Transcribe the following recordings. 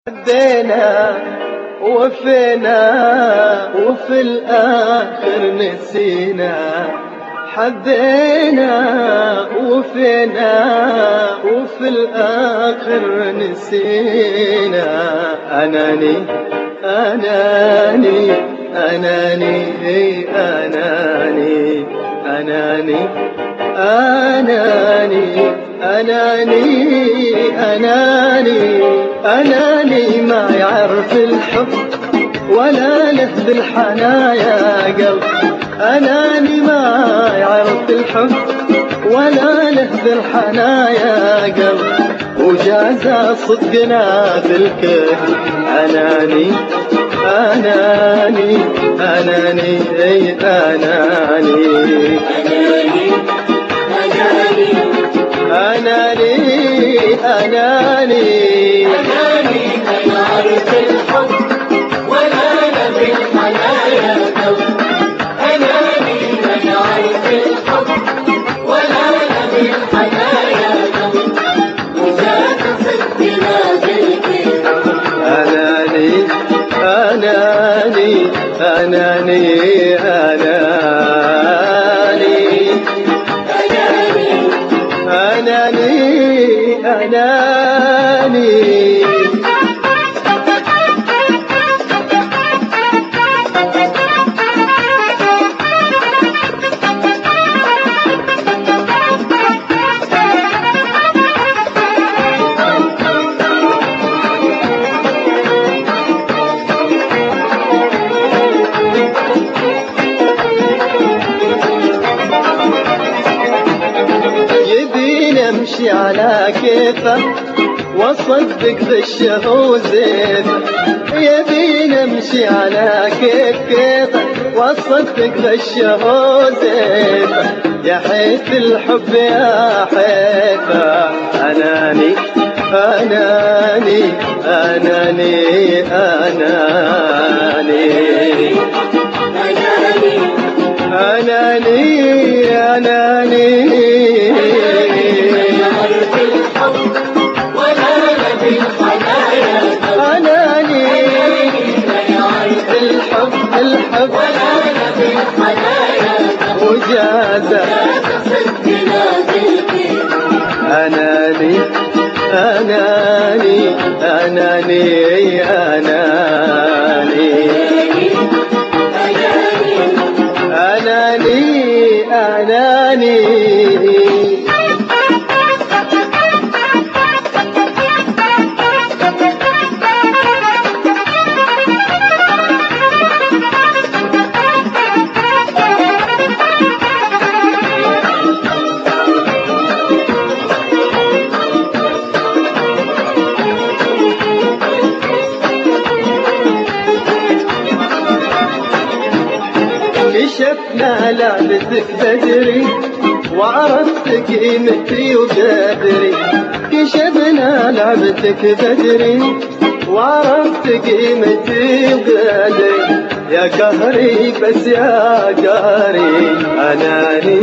عدينا وفينا وفي الآخر نسينا، حدينا وفينا وفي الآخر نسينا. أناني أناني أناني أناني أناني أناني أناني أناني أناني ما يعرف الحب ولا له بالحنايا قلب. أناني ما يعرف الحب ولا له بالحنايا قلب، وجاز صدقنا بالكل. أناني أناني أناني أناني أناني أناني أناني ما يعرف الحب ولا له بالحنايا قلب. أناني ما يعرف الحب ولا له بالحنايا قلب، وجاك صدقنا بالكل. أناني أناني أناني أناني أناني أناني. امشي على كيفه واصدق بالشهوزيفه، يبين امشي على كيفه واصدق بالشهوزيفه. يا حيث الحب يا حيفه. أناني أناني أناني أناني أناني أناني الحب وجازة صدقنا بالكل. أناني أناني أناني أناني أناني أناني. كشفنا لعبتك بدري وعرفت قيمتي وقدري. كشفنا لعبتك بدري وعرفت قيمتي وقدري. يا قهري بس يا قهري. أناني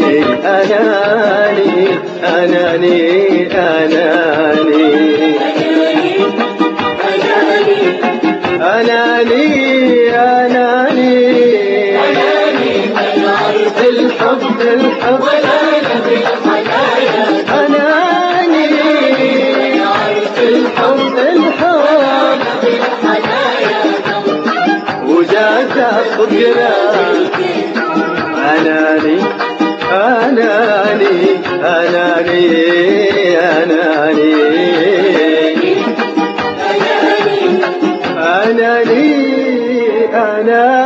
أناني أناني أناني أناني أناني الحب الحب ولا له بالحنايا. أناني الحب الحب وجاز صدقنا. أناني أناني أناني أناني أناني أناني